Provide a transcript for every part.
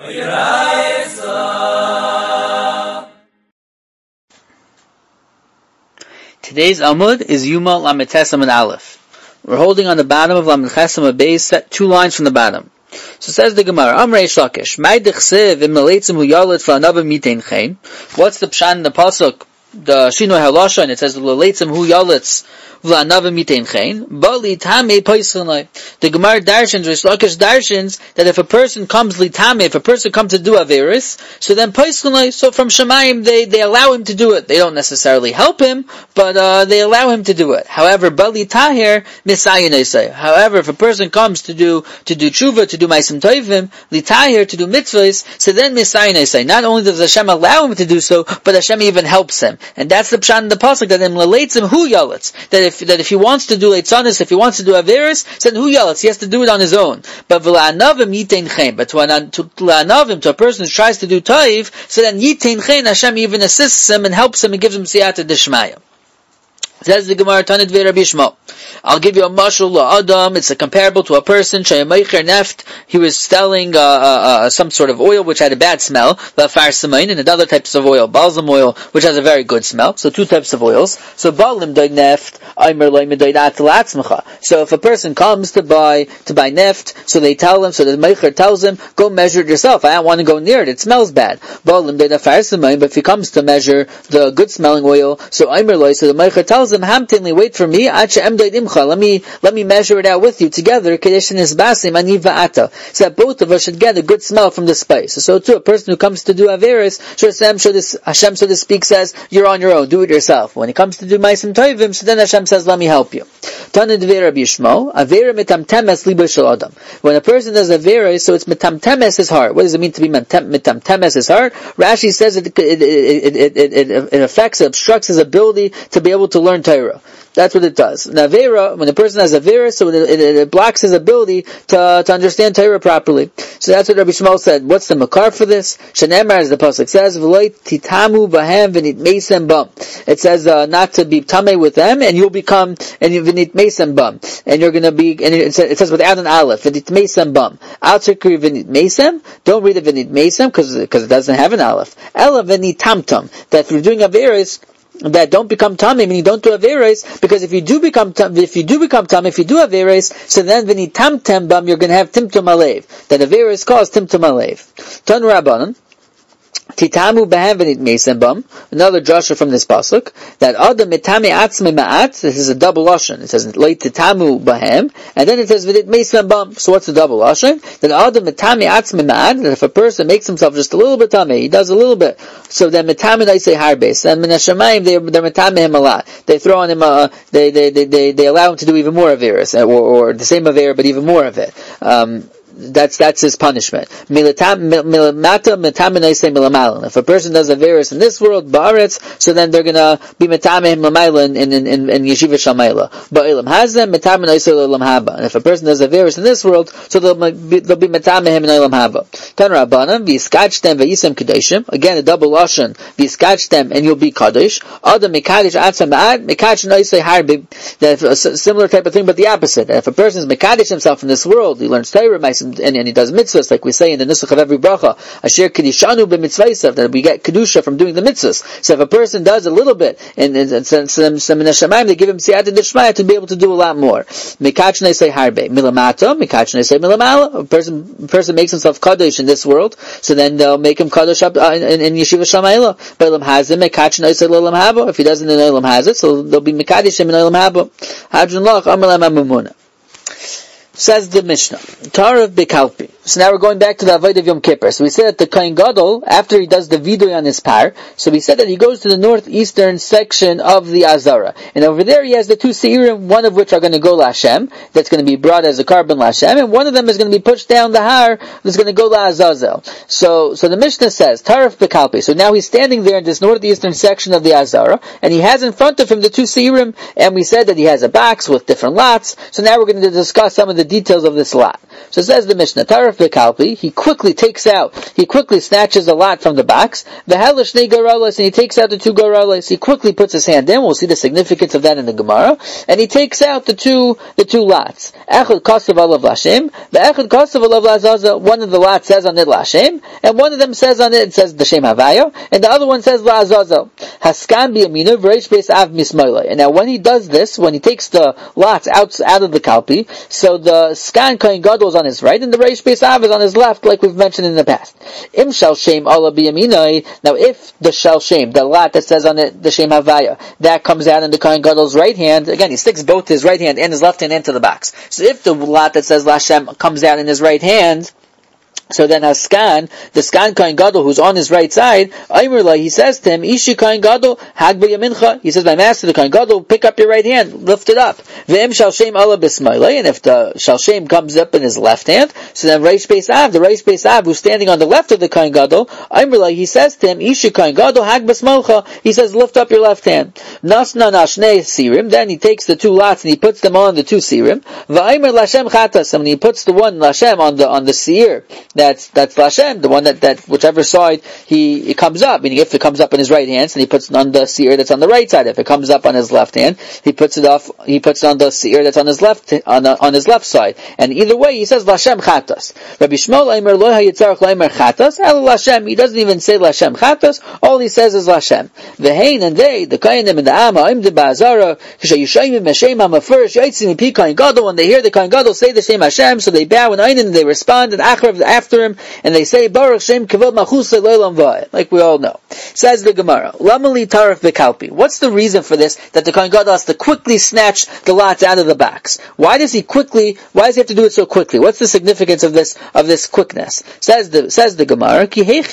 Today's Amud is Yuma Lamed Tesam and Aleph. We're holding on the bottom of Lamed Chesam Beis, set 2 lines from the bottom. So says the Gemara, Amrei Shlakish, Mai Dechsev im Leitzim Hu Yalet V'Anav Mitein Chen. What's the pshan in the pasuk? The Shinoi Halasha, and it says Leitzim Hu Yalet V'Anav Mitein Chen. Bali Tamei Paisanai. The Gemara darshans, Reish Lakish darshans, that if a person comes litame, if a person comes to do Averis, so then Paisanai, so from Shemayim they allow him to do it. They don't necessarily help him, but they allow him to do it. However, Bali Tahir Misayin. However, if a person comes to do tshuva, to do Maisim Toivim, Litahir, to do mitzvahs, so then Misayin. Not only does Hashem allow him to do so, but Hashem even helps him. And that's the pshan in the pasuk, that in Leitzim Hu Yalitz, that if he wants to do Leitzanis, if he wants to do Averis, then Hu Yalitz, he has to do it on his own. But V'la'anavim Yitein Chen, but to La'anavim, to a person who tries to do Taiv, so then Yitein Chen, Hashem even assists him and helps him and gives him Siyata Dishmaya. Says the Gemara, Tanit Rabbi Shmuel. I'll give you a mashal Adam. It's a comparable to a person. Shayameicher neft. He was selling some sort of oil which had a bad smell. Lafar semain, and other types of oil, balsam oil, which has a very good smell. So 2 types of oils. So balim doy neft. Aimer loy medoydat latzmacha. So if a person comes to buy neft, so they tell him. So the meicher tells him, go measure it yourself. I don't want to go near it. It smells bad. Balim doy nafar semain. But if he comes to measure the good smelling oil, so aimer loy. So the meicher tells him, hamtinli, wait for me. Let me measure it out with you together. So that both of us should get a good smell from the spice. So too, a person who comes to do Averis, Hashem, so to speak, says, you're on your own, do it yourself. When he comes to do Maisim Toivim, so then Hashem says, let me help you. When a person does Averis, so it's metamtemes his heart. What does it mean to be metamtemes his heart? Rashi says it affects, it obstructs his ability to be able to learn Torah. That's what it does. Now, Avera, when a person has Avera, so it blocks his ability to understand Torah properly. So that's what Rabbi Shmuel said. What's the makar for this? Shenemar, as the pasuk says, V'loi titamu b'hem v'nit meisem bam. It says not to be tameh with them, and you'll become v'nit meisem bam. And you're going to be, and it says without an aleph, v'nit meisem bam. Al tikri v'nit meisem. Don't read it v'nit meisem because it doesn't have an aleph. Ela v'nit tamtam. That if you're doing Averis, that don't become tamim, meaning don't do averes, because if you do become tamim, if you do averes, so then when you tamtem bam, you're going to have timtum alev. That averes cause timtum alev. Tan Rabbanan. Titamu behem v'nit meisem bam. Another drasha from this pasuk, that adam mitame atzme ma'at. This is a double lashon. It says leit titamu behem, and then it says v'nit meisem bam. So what's the double lashon? That adam mitame atzme ma'at. That if a person makes himself just a little bit tameh, he does a little bit. So then mitame I say harbes. And min hashamayim they're mitame him a lot. They throw on him they allow him to do even more averis, or the same aver but even more of it. That's his punishment. If a person does Averis in this world, Ba'aretz, so then they're gonna be Metameh Lamayla in Yeshiva Shamayla. Ba'ilam has them, Metameh Naisel Olam Haba. And if a person does Averis in this world, so they'll be Metameh in Olam Haba. Tan Rabbanan, V'yiskachtem V'yisem Kadeshim. Again, a double lashon, V'yiskachtem, and you'll be Kadosh. Adam Mekadosh Atzam Ma'ad, Mekadosh Naisel Harbi. That's a similar type of thing, but the opposite. If a person is Mekadosh himself in this world, he learns Torah, and he does mitzvahs, like we say in the Nusach of every bracha, Asher Kedishanu b'mitzvaysav, that we get Kedusha from doing the mitzvahs. So if a person does a little bit, and some Minashamayim, they give him Siyata Dishmaya to be able to do a lot more. Mikachne say harbe. Milamata, Mikachne say milamala. A person makes himself Kadosh in this world, so then they'll make him Kadosh up in Yeshiva Shamayla. But Ilam Hazim, Mikachne say Ilam Haba. If he doesn't in Ilam Hazit, so they'll be Mikadosh in Ilam Haba. Hadron Lach, Amalam Amumuna. Says the Mishnah, Tarav Bekalpi. So now we're going back to the Avodah of Yom Kippur. So we said that the Kohen Gadol, after he does the Vidoy on his par, so we said that he goes to the northeastern section of the Azara. And over there he has the 2 Seirim, one of which are going to go LaHashem, that's going to be brought as a carbon LaHashem, and one of them is going to be pushed down the Har, that's going to go LaAzazel. So the Mishnah says, Tarav Bekalpi. So now he's standing there in this northeastern section of the Azara, and he has in front of him the 2 Seirim, and we said that he has a box with different lots. So now we're going to discuss some of the details of this lot. So it says the Mishnah, Taraf Bekalpi, he quickly snatches a lot from the box, V'halish Nei Garalas, and he takes out the 2 Garalas, he quickly puts his hand in, we'll see the significance of that in the Gemara, and he takes out the two lots. Echad Kosav Alav Lashem, V'echad Kosav Alav Lazaza, one of the lots says on it Lashem, and one of them says on it says the Shem Havaya, and the other one says Lazaza. Haskan B'Yaminu, V'reish Beis Av Mismoila. And now when he does this, when he takes the lots out of the Kalpi, so the Skan Kohen Gadol is on his right, and the Reish Beis Av is on his left, like we've mentioned in the past. Im Shal Shem Ala B'Yaminoi, now if the Shal Shem, the lot that says on it, the Shem Havaya, that comes out in the Kohen Gadol's right hand, again, he sticks both his right hand and his left hand into the box. So if the lot that says Lashem comes out in his right hand, so then Haskan, the Skan Kohen Gadol, who's on his right side, he says to him, Ishi Kohen Gadol, Hag B'Yamincha, he says, my master, the Kohen Gadol, pick up your right hand, lift it up. V'em Shal Shem Ala B'Smailei, and if the Shal Shem comes up in his left hand, so then Reish Beis Av, the Reish Beis Av, who's standing on the left of the Kohen Gadol, he says to him, Ishi Kohen Gadol, Hag B'Smailcha, he says, lift up your left hand. Nasna Nashnei Sirim, then he takes the 2 lots and he puts them on the 2 Sirim. V'aymer Lashem Chatas, and he puts the one Lashem on the Seir, that's Lashem, the one that whichever side it comes up, meaning if it comes up in his right hand, then he puts it on the seir that's on the right side. If it comes up on his left hand, he puts it on the seir that's on his left side. And either way, he says Lashem Chatas. Rabbi Shmuel Aimer Lo Hayitzarach Laimer Chatas, El Lashem, he doesn't even say Lashem Chatas, all he says is Lashem. V'hein, and they, the Kohanim and the Amma, Im de Ba'azara, K'shayushayim Hashem HaMafurish, Yaitzim Pi Kohen Gadol, when they hear the Kohen Gadol say the Shem Hashem, so they bow and Einin, and they respond, and after him, and they say Baruch Shem Kavod Machus Leilam Va'ed, like we all know. Says the Gemara, Lamali Taraf Bekalpi. What's the reason for this? That the Kohen Gadol has to quickly snatch the lots out of the box. Why does he have to do it so quickly? What's the significance of this quickness? Says the Gemara,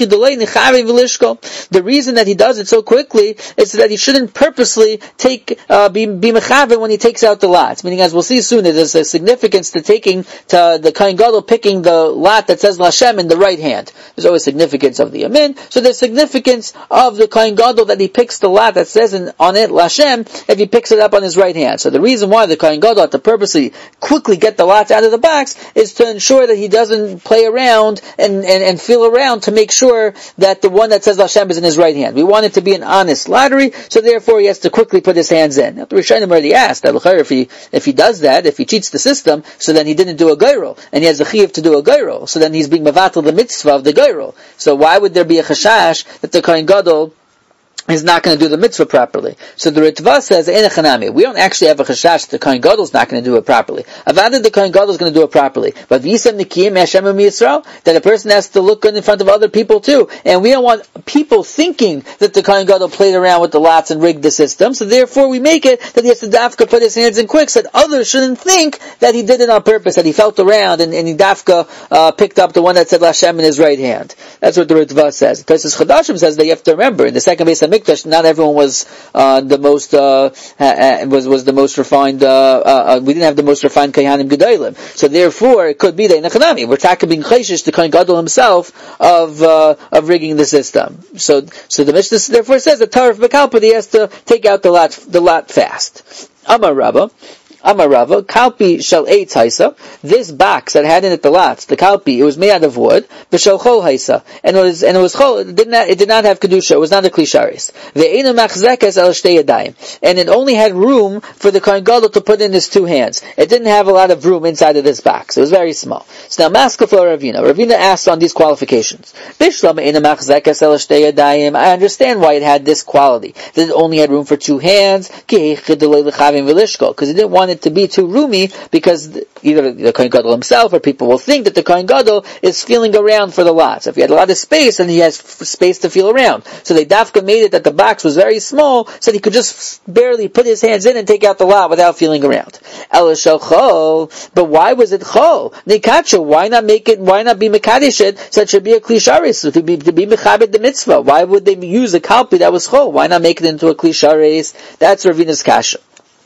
the reason that he does it so quickly is that he shouldn't purposely be mechaven when he takes out the lots. Meaning, as we'll see soon, there's a significance to the Kohen Gadol picking the lot that says Lashem in the right hand. There's always significance of the Yamin. So there's significance of the Kohen Gadol that he picks the lot that says on it Lashem if he picks it up on his right hand. So the reason why the Kohen Gadol had to purposely quickly get the lots out of the box is to ensure that he doesn't play around and feel around to make sure that the one that says Lashem is in his right hand. We want it to be an honest lottery, so therefore he has to quickly put his hands in. Now, the Rishonim already asked that if he does that, if he cheats the system, so then he didn't do a geirul, and he has a chiyuv to do a geirul, so then he's being mavatal the mitzvah of the geirul. So why would there be a chashash that the Kohen Gadol is not going to do the mitzvah properly? So the Ritva says, we don't actually have a chashash that the Kohen Gadol is not going to do it properly. Avada, the Kohen Gadol is going to do it properly. But V'yisem Nikiyim Hashem Yisrael, that a person has to look good in front of other people too. And we don't want people thinking that the Kohen Gadol played around with the lots and rigged the system. So therefore we make it that he has to dafka put his hands in quick, so that others shouldn't think that he did it on purpose, that he felt around and he dafka picked up the one that said Lashem in his right hand. That's what the Ritva says. Tosfos Chadashim says that you have to remember, in the second base of Mikdash, not everyone was the most refined. We didn't have the most refined Kohanim Gedolim, so therefore it could be that Nechanami we're talking being chayshish to Kohen Gadol himself of rigging the system. So the Mishnah therefore says that Taraf Bekalpa, he has to take out the lot fast. Amar Rava, Kalpi shall eitz haisa. This box that had in it the lots, the Kalpi, it was made out of wood. B'shal chol haisa, and it was chol. It did not have kedusha. It was not a klisharis. Ve'enu machzekes el shtei yadayim, and it only had room for the Kohen Gadol to put in his 2 hands. It didn't have a lot of room inside of this box. It was very small. So now Maskefla Ravina. Ravina asked on these qualifications. Bishlam ve'enu machzekes el shtei yadayim. I understand why it had this quality. That it only had room for 2 hands. Because it didn't want it to be too roomy, because either the Kohen Gadol himself or people will think that the Kohen Gadol is feeling around for the lots. If he had a lot of space, and he has space to feel around. So they dafka made it that the box was very small, so he could just barely put his hands in and take out the lot without feeling around. Elishal chol, but why was it chol? Nekacha, why not be mekadesh it, so it should be a klisharis, to be mechabed the mitzvah? Why would they use a kalpi that was chol? Why not make it into a klisharis? That's Ravina's kasha.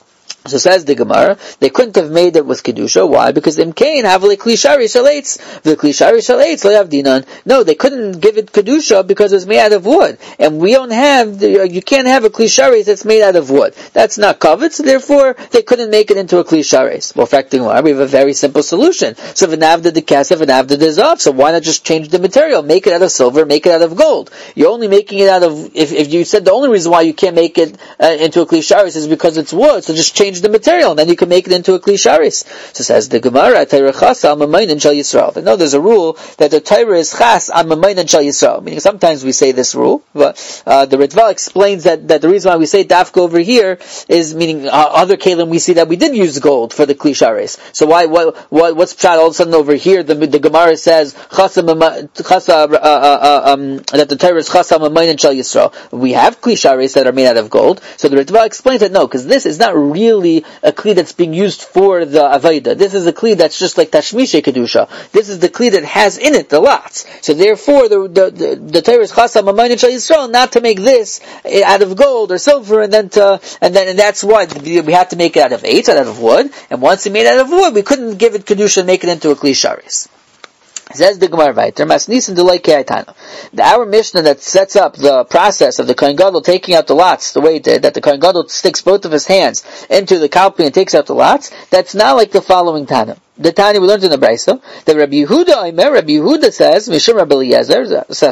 So says the Gemara, they couldn't have made it with Kedusha. Why? Because Imkain have like Kli Shari Shalates. The Kli Shari Shalates they have Dinan. No, they couldn't give it Kedusha because it's made out of wood. And we don't have, you can't have a Kli Shari that's made out of wood. That's not covet, so therefore they couldn't make it into a Kli Shari. Well, fact, we have a very simple solution. So V'navda the Kesef, V'navda the Zav. So why not just change the material? Make it out of silver, make it out of gold. You're only making it out of, if you said the only reason why you can't make it into a Kli Shari is because it's wood, so just change the material, and then you can make it into a Kli Sharis. So says the Gemara, Torah chas al mamayin shel Yisrael. I know there's a rule that the Torah is chas al mamayin shel Yisrael. Meaning sometimes we say this rule, but the Ritva explains that the reason why we say dafka over here is meaning other kelim we see that we did use gold for the Kli Sharis. So what's pshat all of a sudden over here? The Gemara says that the Torah is chas al mamayin shel Yisrael. We have Kli Sharis that are made out of gold. So the Ritva explains that no, because this is not really a kli that's being used for the Avaida. This is a kli that's just like Tashmishe Kedusha. This is the kli that has in it the lots. So therefore, the Torah is chasam mamayin shel Yisrael not to make this out of gold or silver, and that's why we have to make it out of eitz, out of wood. And once it made out of wood, we couldn't give it Kedusha and make it into a kli sharis. Says the Gemara Vayter, Masnisin Delay Keitano. Our Mishnah that sets up the process of the Kohen Gadol taking out the lots the way it did, that the Kohen Gadol sticks both of his hands into the kalpi and takes out the lots, that's not like the following Tana. The Tanya we learned in the Brisa that Rabbi Yehuda says Mishum Rabbi Eliezer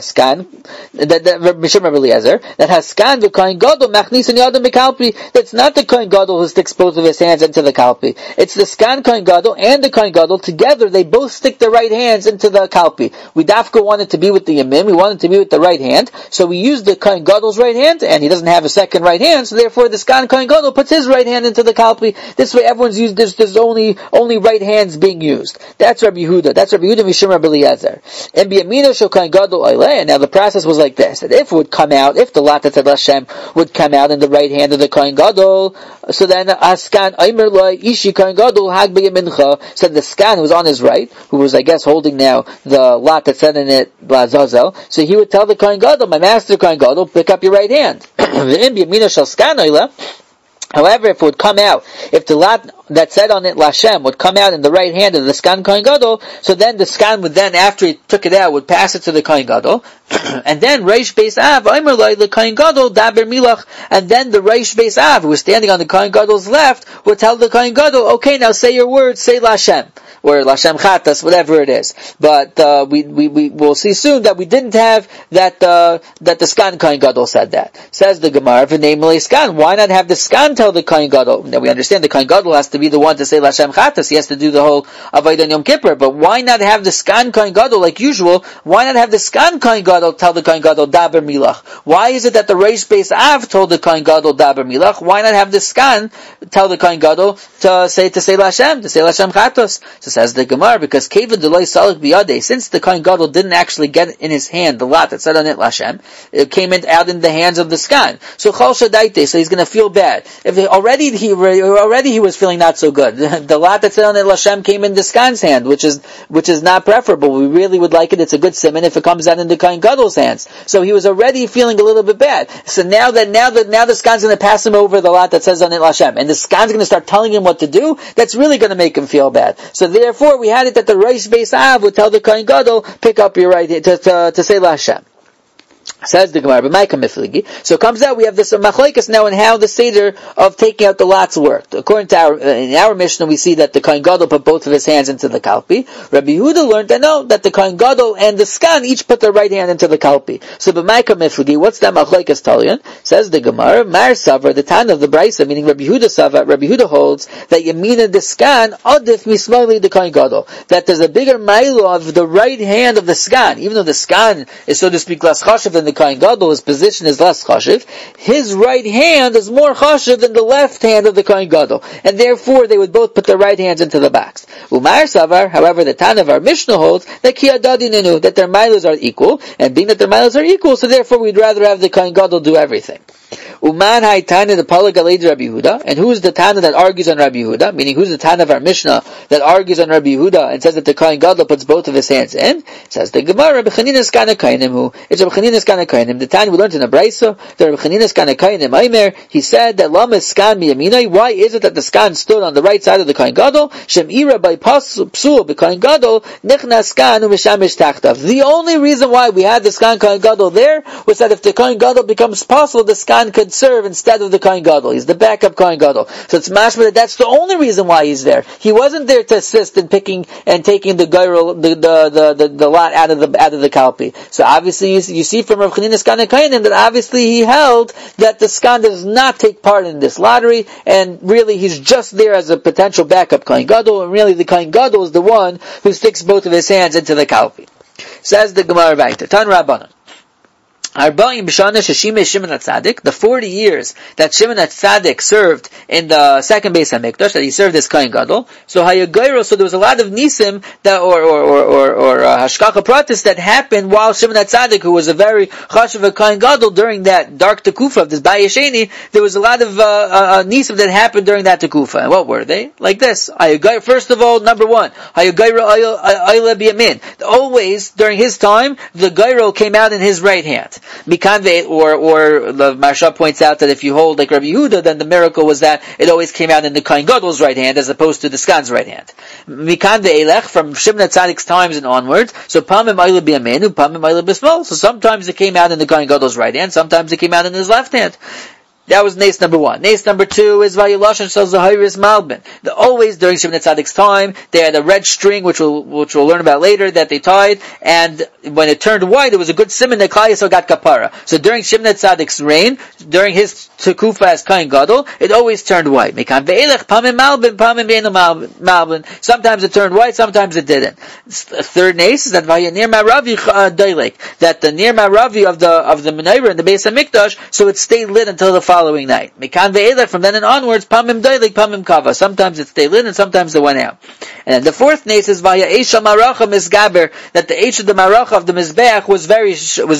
that Haskan the Kohen Gadol machnisin yadam bekalpi. That's not the Kohen Gadol who sticks both of his hands into the kalpi. It's the Skan Kohen Gadol and the Kohen Gadol together. They both stick their right hands into the kalpi. We dafka wanted to be with the yamin. We wanted to be with the right hand, so we used the Kohen Gadol's right hand, and he doesn't have a second right hand, so therefore the Skan Kohen Gadol puts his right hand into the kalpi. This way, everyone's used. There's only right hands being used. That's Rabbi Yehuda. That's Rabbi Yehuda Mishum Rabbi Eliezer. And b'yamino shel Kohen Gadol oileh. Now the process was like this: that if it would come out, if the lot that said Hashem would come out in the right hand of the Kohen Gadol, so then Askan Aimer Loi Ishi Kohen Gadol Hag b'yamincha. So the Skan who was on his right, who was I guess holding now the lot that said in it Blazazel, so he would tell the Kohen Gadol, my master Kohen Gadol, pick up your right hand. B'yamino shel Skan oileh. However, if it would come out, if the lot that said on it Lashem would come out in the right hand of the Skan Kohen Gadol, so then the Skan would then, after he took it out, would pass it to the Kohen Gadol, and then Reish Beis Av, Omer Loi, the Kohen Gadol, Daber Milach, and then the Reish Beis Av, who was standing on the Kohen Gadol's left, would tell the Kohen Gadol, okay, now say your words, say Lashem, or Lashem Chatas, whatever it is. But we will see soon that we didn't have that the Skan Kohen Gadol said that. Says the Gemara, namely Skan. Why not have the Skan tell the Kohen Gadol? Now we understand the Kohen Gadol has to be the one to say Lashem Chatas. He has to do the whole Avodah Yom Kippur. But why not have the Skan Kohen Gadol like usual? Why not have the Skan Kohen Gadol tell the Kohen Gadol Daber Milach? Why is it that the Reish Beis Av told the Kohen Gadol Daber Milach? Why not have the Skan tell the Kohen Gadol to say Lashem Chatas? So says the Gemara, because Kevin Deloy Salik Biyade, since the Kohen Gadol didn't actually get in his hand the lot that said on it Lashem, it came out in the hands of the Skan. So Chol Shadaite, so he's going to feel bad. If already he was feeling not so good. The lot that said on it Lashem came in the Skan's hand, which is not preferable. We really would like it. It's a good simon if it comes out in the Kohen Gadol's hands. So he was already feeling a little bit bad. So now the Skan's going to pass him over the lot that says on it Lashem, and the Skan's going to start telling him what to do. That's really going to make him feel bad. So therefore, we had it that the Reish Beis Av would tell the Kohen Gadol, pick up your right hand to say Lashem. Says the Gemara, so it comes out we have this machlekes now in how the seder of taking out the lots worked. According to in our Mishnah, we see that the Kohen Gadol put both of his hands into the kalpi. Rabbi Yehuda learned that the Kohen Gadol and the Skan each put their right hand into the kalpi. So b'maika miflegi, what's that machlekes talion? Says the Gemara, Mar Savar, the Tan of the Brisa, meaning Rabbi Yehuda Savar, Rabbi Yehuda holds that Yamina the Skan adif mismali the Kohen Gadol, that there's a bigger milo of the right hand of the Skan, even though the Skan is so to speak less chashav than the Kohen Gadol, his position is less chashiv. His right hand is more chashiv than the left hand of the Kohen Gadol, and therefore they would both put their right hands into the box. Umar Savar, however, the Tan of our Mishnah holds that kiyadadinenu, that their milos are equal, and being that their milos are equal, so therefore we'd rather have the Kohen Gadol do everything. Uman hay Tana the Pala Galed Rabbi Yehuda, and who is the Tana that argues on Rabbi Yehuda? Meaning, who's the Tana of our Mishnah that argues on Rabbi Yehuda and says that the Kohen Gadol puts both of his hands in? It says the Gemara, Rabbi Chanina's Kana Kainim, who it's Rabbi Chanina's Kana Kainim. The Tana we learned in the Brisa, the Rabbi Chanina's Kana Kainim Aimer. He said that Lama Skan Miyaminai. Why is it that the Skan stood on the right side of the Kohen Gadol? Shem Ira by Psul the Kohen Gadol Nichnas Skan Umishamish Tachtav. The only reason why we had the Skan Kohen Gadol there was that if the Kohen Gadol becomes possible, the Skan could serve instead of the Kohen Gadol. He's the backup Kohen Gadol. So it's mashma that that's the only reason why he's there. He wasn't there to assist in picking and taking the gairul, the lot out of the kalpi. So obviously you see from Rav Chanina's Kana Kainim that obviously he held that the Skan does not take part in this lottery, and really he's just there as a potential backup Kohen Gadol, and really the Kohen Gadol is the one who sticks both of his hands into the kalpi. Says the Gemara Baita, Tan Rabbanan. The 40 years that Shimon HaTzadik served in the second Beis HaMikdash, that he served as Kohen Gadol, so Hayagayro, so there was a lot of Nisim that, or Hashkacha Pratis that happened while Shimon HaTzadik, who was a very Chashuv Kohen Gadol during that dark Tekufa of this Bayesheni, there was a lot of Nisim that happened during that Tekufa. And what were they? Like this. First of all, number one, Hayagayro Ayla Biyamin. Always, during his time, the Gairo came out in his right hand. Mikanve, or the Maharsha points out that if you hold like Rabbi Yehuda, then the miracle was that it always came out in the Kohen Gadol's right hand as opposed to the Skan's right hand. Mikanve Elech, from Shimon HaTzadik's times and onwards, so Pamim Ayla B'Yamenu, Pamim Ayla B'Smol. So sometimes it came out in the Kohen Gadol's right hand, sometimes it came out in his left hand. That was nace number one. Nace number two is Vayilash and Zahiris Malbin. Always during Shimon HaTzadik's time, they had a red string, which we'll learn about later, that they tied, and when it turned white, it was a good simon that Klal Yisrael got kapara. So during Shimon HaTzadik's reign, during his Tekufa as Kohen Gadol, it always turned white. Mekan ve'elech pamim malbin, pamim be'enu malbin. Sometimes it turned white, sometimes it didn't. Third nace is that Vayanir Maravi Dailek, that the Nir Maravi of the Menorah in the Beis HaMikdash, so it stayed lit until the following night. Mekan ve'elech, from then and onwards, pamim dailek, pamim kava. Sometimes it stayed lit and sometimes it went out. And then the fourth nace is vaya Eisha Maracha Misgaber, that the Eish of the Maracha of the Mizbeach was very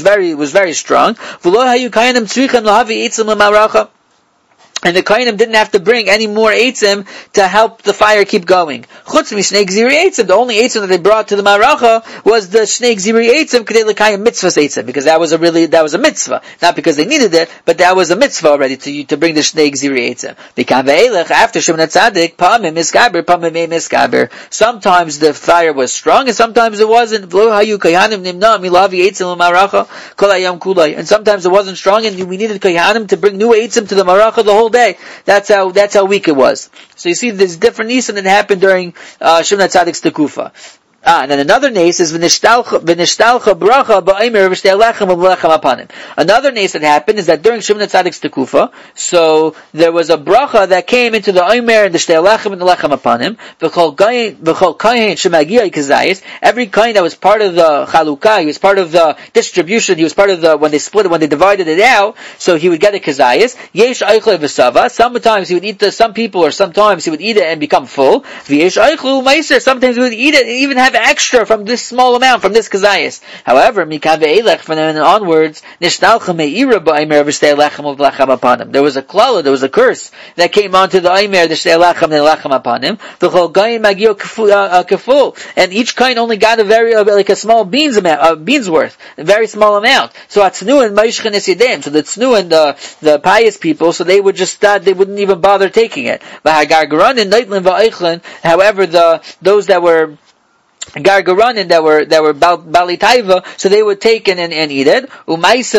strong. V'lo hayu kayanim tzrichem lahavi eitzim l'maracha. And the Kohanim didn't have to bring any more eitzim to help the fire keep going. Chutz mishnei gziri eitzim, the only eitzim that they brought to the maracha was the shnei gziri eitzim k'dei l'kayim mitzvahs eitzim, because that was a mitzvah, not because they needed it, but that was a mitzvah already to bring the shnei gziri eitzim. B'kan ve'elech, after Shimon HaTzadik, pamim miskaber, pamim ei miskaber. Sometimes the fire was strong and sometimes it wasn't. V'lo hayu kohanim nimna milavi eitzim l'maracha kol hayam kulay. And sometimes it wasn't strong and we needed kohanim to bring new eitzim to the maracha the whole day. That's how weak it was. So you see, there's different nisim that happened during Shimon HaTzadik's Tekufa. And then another nace is v'nishtalcha bracha ba'omer v'shtei lechem u'lechem apanim. Another nace that happened is that during Shimon HaTzadik's Tekufa, so there was a bracha that came into the omer and the shtei lechem and the lechem apanim. V'chol kain shemagia kazayis. Every kain that was part of the chalukah, he was part of the distribution, he was part of the when they divided it out, so he would get a kazayis. Yesh eichle v'sava. Sometimes he would eat some people, or sometimes he would eat it and become full. V'yesh eichle u'meiser. Sometimes he would eat it and even have extra from this small amount, from this kazayis. However, mikan ve'elech, from then onwards, nishtalcha me'ira ba'omer v'shtei lechem u'lechem apanim. There was a klala, there was a curse that came onto the omer, the shtei lechem and the lechem apanim. V'chol kain magio keful, and each kain only got like a small beans worth, a very small amount. So atznuin ma'ishchen es yedem. So the tznuin, the pious people, so they would just start, they wouldn't even bother taking it. V'hagargaranin neitlin va'eichlin. However, those that were Gargaranin that were Bali Taiva, so they would take and eat it. There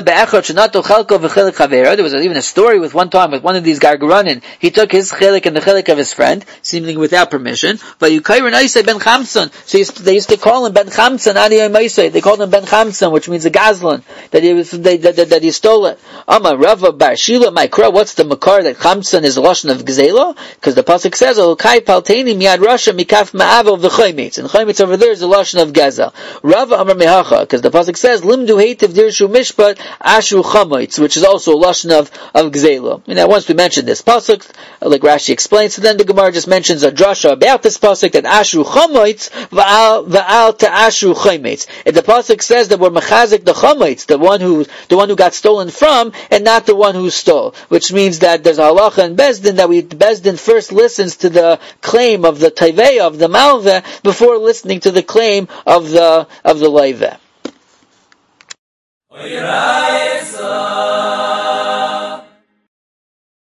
was even a story with one time with one of these Gargaranin. He took his chelik and the chelik of his friend, seemingly without permission. But Ben Chamson. So they used to call him Ben Chamson. They called him Ben Chamson, which means a gazlan, that he stole it. Amar Rava Bar Shila Maikra. What's the makar that Chamson is a lashon of gzela? Because the pasuk says, "Kai palteni miad rasha mikaf ma'av of the chaymitz." And chaymitz over there's a lashon of gezel. Rava Amar Mehacha, because the pasuk says limdu heitiv dirshu mishpat ashu chamoitz, which is also a lashon of gzela. Once we mentioned this pasuk, like Rashi explains, so then the Gemara just mentions a drasha about this pasuk that ashu chamoitz va'al to ashu chaymetz. And the pasuk says that we're mechazik the chamoitz, the one who got stolen from, and not the one who stole, which means that there's a halacha in Bezdin that Bezdin first listens to the claim of the Taiveya, of the Malveh, before listening to the claim of the Leiveh.